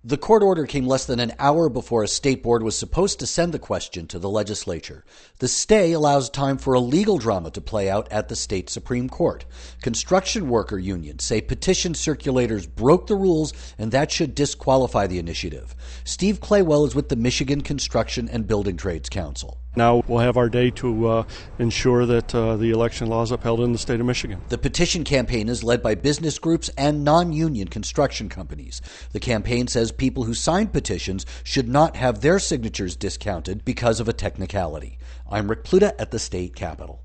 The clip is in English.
The court order came less than an hour before a state board was supposed to send the question to the legislature. The stay allows time for a legal drama to play out at the state Supreme Court. Construction worker unions say petition circulators broke the rules, and that should disqualify the initiative. Steve Claywell is with the Michigan Construction and Building Trades Council. Now we'll have our day to ensure that the election law is upheld in the state of Michigan. The petition campaign is led by business groups and non-union construction companies. The campaign says people who signed petitions should not have their signatures discounted because of a technicality. I'm Rick Pluta at the state capitol.